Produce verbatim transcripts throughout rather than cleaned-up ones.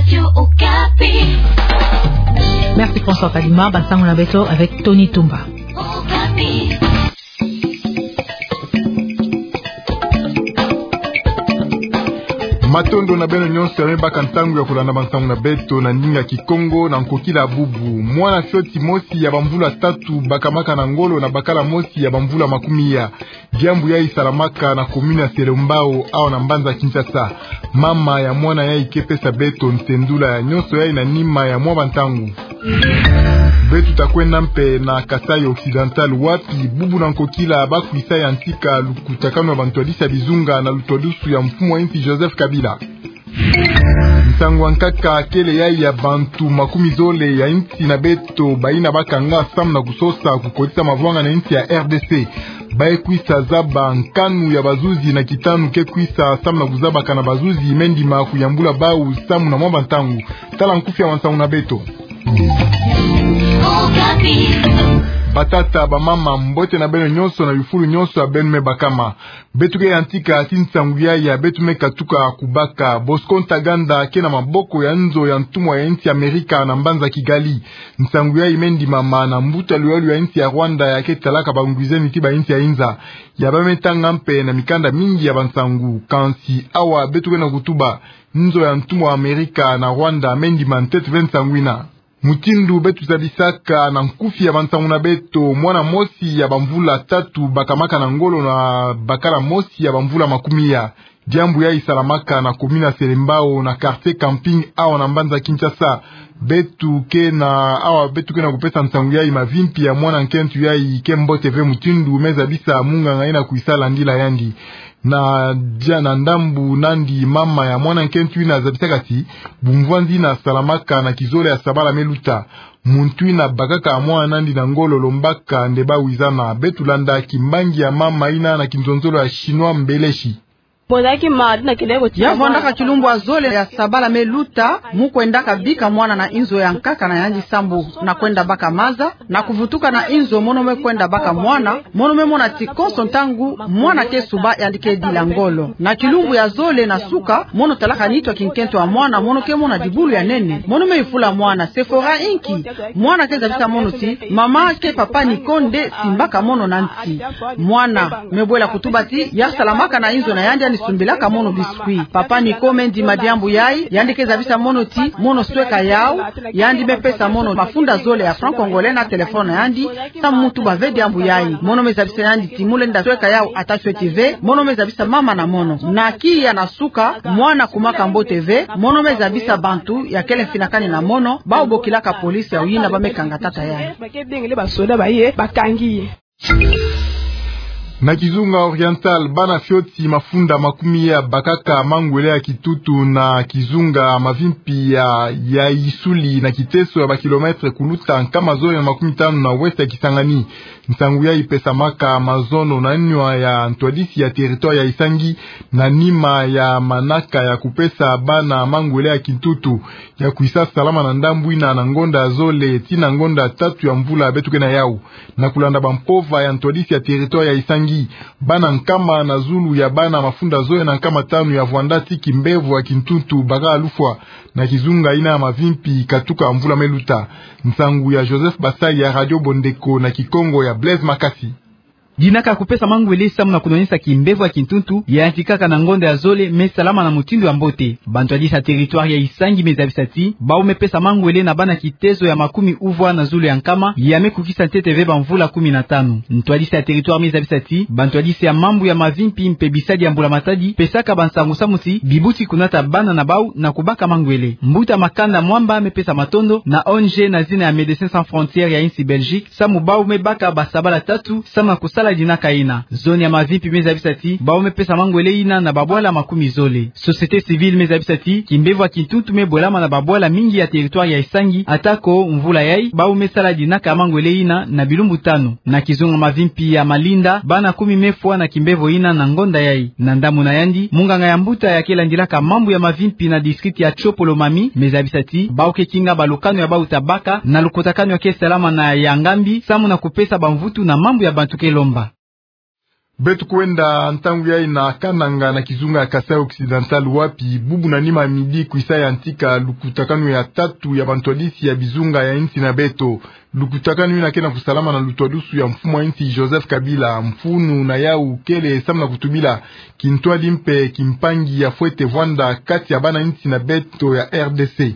Radio Okapi. Merci François Kalima, Bansango na beto avec Tony Tumba. Okapi. Matondo na beno nyonso ya mebaka ntangu ya kulanda Bansango na beto na ndinga Kikongo na nkokila bubu. Mwana fioti mosi ya bamvula tatu bakamaka na ngolo na bakala mosi ya bamvula makumi ya jambu ya isalamaka na komuna ya Selombao au na Mbanza Kinshasa. Mama ya mwana ya ikepesa beto ntendula ya nyonso ya ina nima ya mwa bantangu. Betu takwenda mpe na Kasai Occidental wapi bubu na nkokila bakuisa ya ntika lukutakano ya bantwadisa bizunga na lutodusu ya mfumo wa inti Joseph Kabila. Msangu nkaka kele ya ya bantu makumi zole ya inti na beto baina bakanga sam na kusosa kukodisa mavwanga na inti ya R D C. Bae kuisa zaba nkanu ya bazuzi na kitanu ke kuisa sam na kuzaba kana bazuzi mendi ma kuyambula bau samu na mwamba ntangu. Tala nkufi ya Wansangu na beto. Batata ba mama mbote na beno nyonso na yufuru nyonso ya benu me bakama. Betu ke antika atinsangu ya ya betu me katuka kubaka. Bosco Ntaganda kena maboko ya nzo ya ntumwa ya inti Amerika na Mbanza Kigali. Nsangu ya imendi mama na mbuta luelu ya inti ya Rwanda ya ketalaka bangwizeni tiba inti ya Inza. Ya bametanga mpe na mikanda mingi ya Bansangu. Kansi awa betu ke na kutuba nzo ya ntumwa Amerika na Rwanda mendi mantetu vensanguina. Mutindu betu zadisaka na nkufi ya Bansangu na beto mwana mosi ya bamvula tatu bakamaka na ngolo na bakala mosi ya bamvula makumi ya jambu ya isalamaka na komuna Selembao na quartier camping awa na Mbanza Kinshasa. Betu ke na awa betu ke na kupesa nsangu ya imavimpi ya mwana nkentu ya ikembo T V Mutindu meza bisa munga ngaina kuisala ndila yandi. Na jana ndambu nandi mama ya mwana nkentu ina zabitakati bumvwanzi na salamaka na kizole ya sabala meluta muntu ina bakaka mwana nandi na ngolo lombaka ndeba wizana betulanda kimbangi ya mama ina na kinzonzolo ya Shinwa mbeleshi. Ya vondaka chilumbu azole ya sabala meluta mukwendaka bika mwana na inzo ya nkaka na yanji sambu na kwenda baka maza na kuvutuka na inzo monome kwenda baka mwana monome mona tikonso ntangu mwana kesuba yandike dila ngolo na chilumbu ya zole na suka mono talaka nitwa kinkento wa mwana mono ke mona dibulu ya nene monome ifula mwana Sephora inki mwana keza bisa mono ti mama ke papa nikonde simbaka mono nanti mwana mebwela kutubati ya salamaka na inzo na yanja sumbilaka mono biskuit papa ni komendi madiambu yai yandikeza bisa mono ti mono sweka yao yandi mepesa mono mafunda zole ya franc congolais na telefone yandi sa mutu ba vedi ambu yai mono mezabisa yandi timule nda sweka yao ataswe T V mono mezabisa mama na mono na ki ya nasuka mwana kumaka mbo T V mono mezabisa bantu ya kele finakani na mono ba obokilaka polisi ya uyina ba mekanga tata yai na Kizunga Oriental bana fioti mafunda makumi ya bakaka mangwele ya Kitutu na Kizunga mavimpi ya, ya Isuli na Kiteso ya bakilometre kuluta kama zori na makumi tano na west ya Kisangani. Nsangu ya ipesa maka mazono na nywa ya ntwadisi ya territoire ya Isangi na nima ya manaka ya kupesa bana mangwele ya Kitutu ya kuisa salama na ndambu ina na ngonda zole tina ngonda tatu ya mvula betuke na yau na kulanda bampova ya ntwadisi ya territoire ya Isangi bana nkama na zulu ya bana mafunda zoe na nkama tanu ya Vwandati Kimbevu wa Kintuntu baga alufwa na Kizunga ina ya mavimpi katuka mvula meluta. Nsangu ya Joseph Basai ya Radio Bondeko na Kikongo ya Blaise Makasi. Dinaka kupesa mangwele samu na kunonyesa Kimbevu ya Kintuntu ya antikaka na ngonda ya zole me salama na mutindo ya mbote. Bantu adisa territoire ya Isangi mezabisati bao mepesa mangwele na bana Kitezo ya makumi uvwa na zulu ya nkama ya mekukisa T V bamvula kumi na tano. Ntu adisa territoire mezabisati bantu adisa ya mambu ya mavimpi mpebisadi ya mbula matadi pesaka Bansangu samusi bibuti kunata bana na bau na kubaka mangwele. Mbuta makanda mwamba mepesa matondo na O N G na zina ya Médecins Sans Frontières ya insi Belgique samu bao mebaka basabala tatu samu na kusala dinaka ina. Zone ya mavipi mezabisati bao mepesa mangwele ina na babwala makumi zole. Société civile mezabisati Kimbevu wa Kintuntu mebwelama na babwala mingi ya territoire ya Isangi atako mvula yai bao mesala dinaka mangwele ina na bilumbu tano. Na Kizunga mavimpi ya Malinda bana kumi mefwa na Kimbevu ina na ngonda yai. Na ndamu na yandi munganga ya mbuta ya kela ndilaka mambu ya mavimpi na distrikti ya Chopolo Mami mezabisati bao kekinga balukano ya bao tabaka na lukotakano ya kesalama na ya ngambi samu na kupesa bamvutu na mambu ya bantuke lomba. Betu kwenda ntangu ya ina Kananga na Kizunga ya Kasai Occidental wapi bubu na nima midi kuisa ya antika lukutakanu ya tatu ya bantwadisi ya bizunga ya inti na beto. Lukutakanu ina kena kusalama na lutwadusu ya mfumo inti Joseph Kabila mfunu na yau kele samna kutubila kintwadi mpe kimpangi ya Fwete Vwanda kati ya bana inti na beto ya R D C.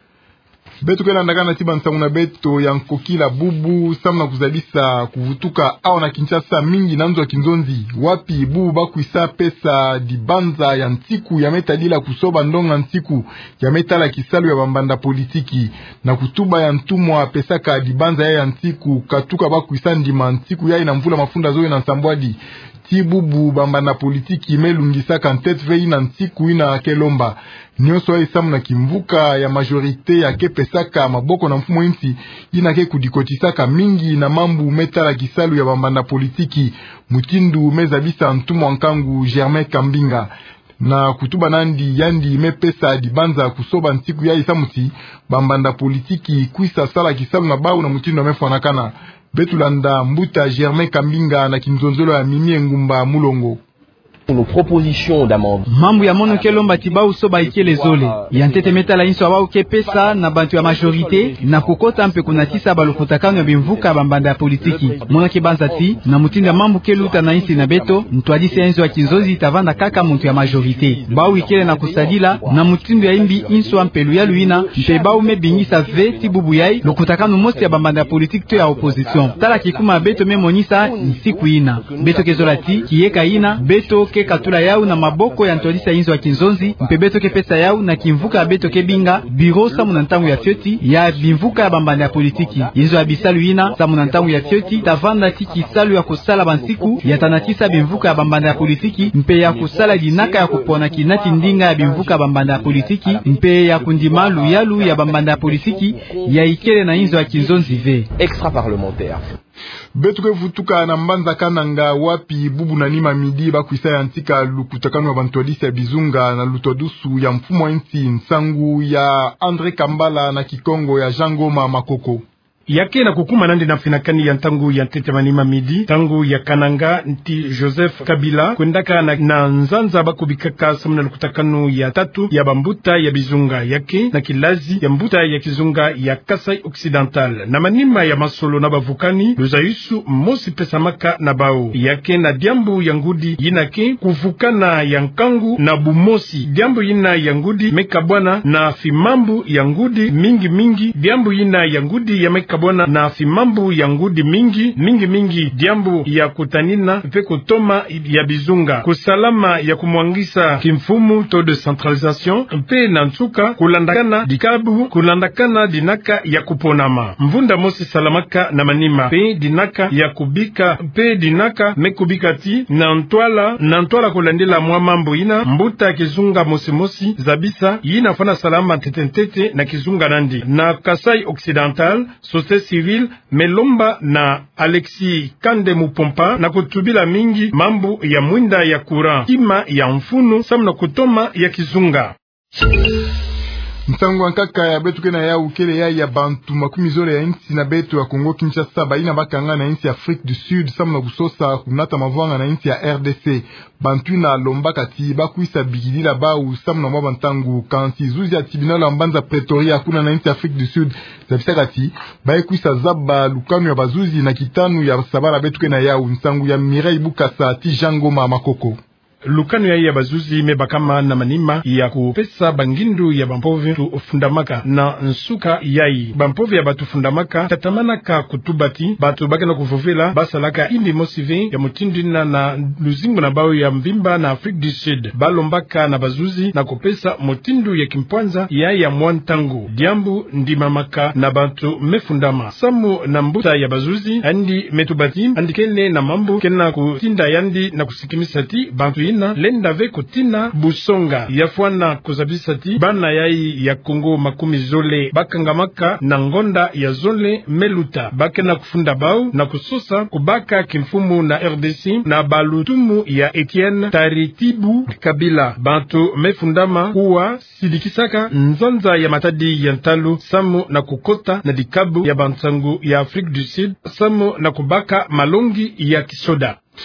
Betu kena ndagana tiba nsangu na beto ya nkokila bubu samna kuzabisa kuvutuka au na Kinshasa mingi na nzo wa Kinzonzi wapi bubu baku isa pesa dibanza ya ntiku ya metadila kusoba ndonga ntiku ya metala kisalu ya bambanda politiki na kutuba ya ntumwa pesa ka dibanza ya ntiku katuka baku isa ndima ntiku ya ina mvula mafunda zoe na nsambwadi ti bubu bambanda politiki melungisa kantet vei na ntiku ina kelomba nyoso ya isamu na kimvuka ya majorite ya ke pesaka maboko na mfumo inti ina ke kudikotisaka mingi na mambu metala kisalu ya bambanda politiki mutindu mezabisa ntumwa nkangu Germain Kambinga na kutuba nandi yandi mepesa dibanza kusoba ntiku ya isamuti bambanda politiki kuisa sala kisalu na bau na mutindu amefanakana Betulanda Mbuta Germain Kambinga na Kinzonzolo ya Mimi Ngumba Mulongo. Nos propositions d'amendement. Mambu ya mono kelomba tibau soba ikele zole. Yantete metala inso awa uke pesa na bantu ya majorite na kokota mpe kunatisa balukutakano ya bimvuka bambanda ya politiki. Mona kebanza ti na mutinda mambu keluta na insi na beto mtuadisi ya inso ya Kinzozi itavanda kaka muntu ya majorite. Bau ikele na kusadila na mutindu ya imbi inso ampelu ya luina mpe bau mebingisa ve tibubu yai lukutakano mosi ya bambanda ya politiki to ya opposition. Tala kikuma beto memonisa nsiku ina. Beto kezola ti kiyeka ina beto ke katula yau na maboko ya ntolisa inzo ya Kinzonzi mpebeto ke pesa yau na kimvuka beto ke binga biro samu na ntangu ya fioti ya bimvuka ya bambanda ya politiki inzo ya bisalu ina samu na ntangu ya fioti tavanda tiki salu ya kusala bansiku ya tanatisa bimvuka ya bambanda ya politiki mpe ya kusala dinaka ya kupona kinati ndinga ya bimvuka ya bambanda ya politiki mpe ya kundima luyalu ya bambanda ya politiki ya ikele na inzo ya Kinzonzi ve extra parlementaire. Betu ke vutuka na mbanza Kananga wapi bubu na nima midi bakuisa ya antika lukutakano wa bantwadisi ya bizunga na lutwadusu ya mfumo inti nsangu ya Andre Kambala na Kikongo ya Jangoma Makoko. Yake na kukuma nandi na finakani ya ntangu ya tete manima midi tangu ya Kananga nti Joseph Kabila kwendaka na, na nzanza bakubikaka samuna lukutakanu ya tatu ya bambuta ya bizunga yake na kilazi ya mbuta ya kizunga ya Kasai Occidental na manima ya masolo na bavukani luzayusu mosi pesamaka na bao yake na diambu ya ngudi yinake kuvukana ya nkangu na bumosi diambu yina ya ngudi mekabwana na fimambu ya ngudi mingi mingi diambu yina ya ngudi ya meka bona na fimambu ya ngudi mingi mingi mingi diambu ya kutanina pe kutoma ya bizunga kusalama ya kumwangisa kimfumu to de centralisation pe na ntuka kulandakana dikabu kulandakana dinaka ya kuponama mvunda mosi salamaka na manima pe dinaka ya kubika pe dinaka mekubikati na ntwala na ntwala kulandela mwa mambo ina mbuta kizunga mosi mosi zabisa yina fana salama tetentete na kizunga nandi na Kasai Occidental Société civile Melomba na Alexis Kande Mupompa na kutubila mingi mambu ya mwinda ya kura kima ya mfunu samna kutoma ya kizunga. Ntangu ankaka ya betu kena ya ukele ya ya bantu makumi zole ya inti na betu ya Kongo Kinshasa baina bakanga na inti ya Afrique du Sud samna kusosa kunata mavwanga na inti ya R D C bantu na lomba kati bakuisa bigidila ba u samna mwa bantangu kanti zuzi ya tribunal ya mbanza Pretoria kuna na inti ya Afrique du Sud zabisa kati bae kuisa zaba lukanu ya bazuzi na kitanu ya sabara betu kena ya ntangu ya Mireille Bukasa ti Jangoma Makoko. Lukanu ya ya bazuzi mebakama na manima ya kupesa bangindu ya bampovi tu fundamaka na nsuka yai bampovi ya batu fundamaka tatamanaka kutubati batu bakena kufufila basalaka indi mosive ya mutindina na luzingu na bao ya mvimba na Afrique du Sud balombaka na bazuzi na kupesa mutindu ya kimpwanza ya ya mwantangu diambu ndimamaka na batu mefundama samu na mbuta ya bazuzi andi metubati andikele na mambu kena kutinda yandi na kusikimisati bantu ina lenda ve kutina busonga yafwana kuzabisati bana yai ya Kongo makumi zole bakangamaka na ngonda ya zole meluta bakena kufunda bau na kusosa kubaka kimfumu na R D C na balutumu ya Etienne Taritibu Kabila bantu mefundama kuwa sidikisaka nzanza ya matadi ya ntalu samu na kukota na dikabu ya bantangu ya Afrique du Sud samu na kubaka malongi ya kisoda.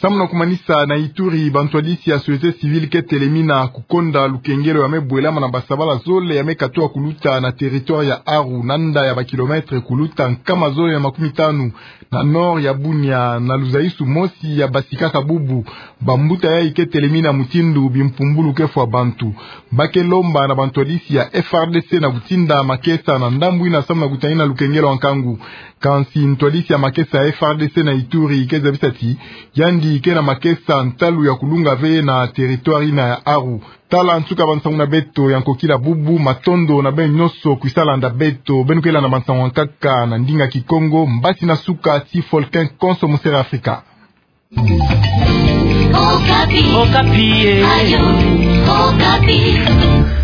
Samuna kumanisa na Ituri bantwadisi ya societe civile ketelemina kukonda lukengelo ya mebwelama na basabala zole ya mekatoa kuluta na territoire ya Aru nanda ya bakilometre kuluta nkama zole ya makumi tanu na nord ya Bunia na Luzaisu mosi ya Basikaka bubu bambuta ya iketelemina mutindu bimpumbulu kefwa bantu bake lomba na bantwadisi ya F R D C na kutinda makesa na ndambu ina samuna kutaina lukengelo wankangu kansi ntwadisi ya makesa ya F R D C na Ituri ikeza bisati yandi ikena makesa ntalu ya kulunga ve na territoire na ya Aru tala ntuka bansangu na beto yankokila bubu matondo na ben nyoso kuisala nda beto benukela na bansangu kaka na ndinga Kikongo mbasi na suka ti Folkin konso musera Afrika. Okapi. Okapi. Ayo. Okapi.